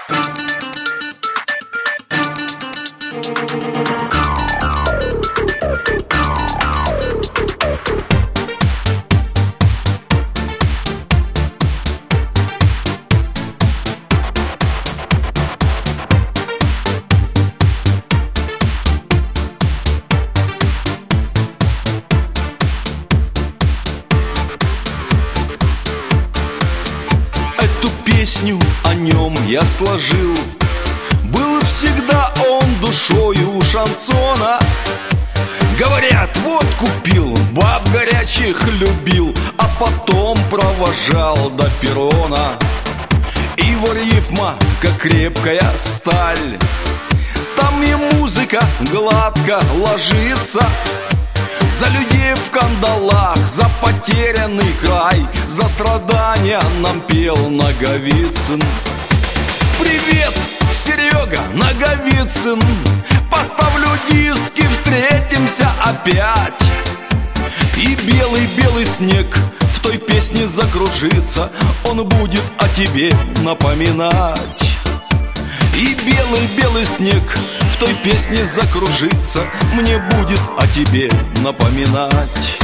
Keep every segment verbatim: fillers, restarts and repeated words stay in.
Песню о нем я сложил. Был всегда он душою шансона. Говорят, вот купил, баб горячих любил, а потом провожал до перрона. Его рифма, как крепкая сталь, там и музыка гладко ложится. За людей в кандалах, за потерянный край, за страдания нам пел Наговицын. Привет, Серега Наговицын, поставлю диски, встретимся опять. И белый-белый снег в той песне закружится, он будет о тебе напоминать. И белый-белый снег в той песне закружится, мне будет о тебе напоминать.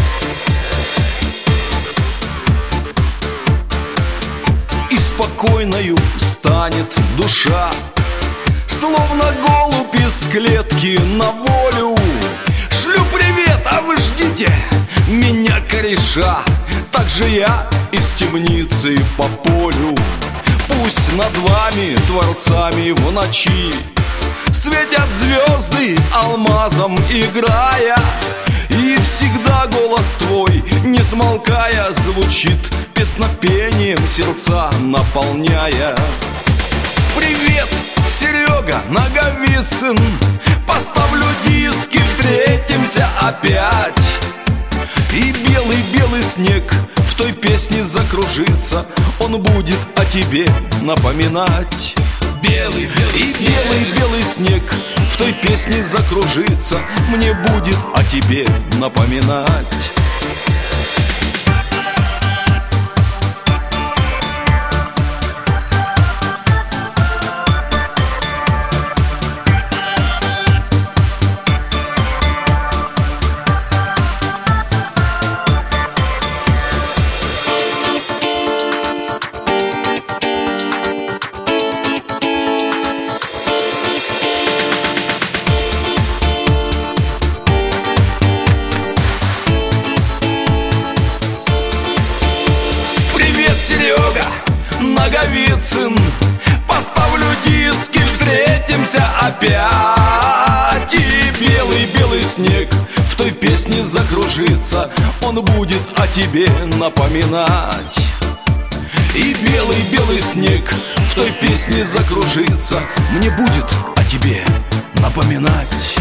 И спокойною станет душа, словно голубь из клетки на волю. Шлю привет, а вы ждите меня, кореша, так же я из темницы по полю. Пусть над вами, творцами, в ночи светят звезды, алмазом играя, и всегда голос твой, не смолкая, звучит песнопением, сердца наполняя. Привет, Серега Наговицын, поставлю диски, встретимся опять. И белый-белый снег в той песне закружится, он будет о тебе напоминать. Белый, белый и белый-белый снег в той песне закружится, мне будет о тебе напоминать. Серега Наговицын, поставлю диски, встретимся опять. И белый-белый снег в той песне закружится, он будет о тебе напоминать. И белый-белый снег в той песне закружится, мне будет о тебе напоминать.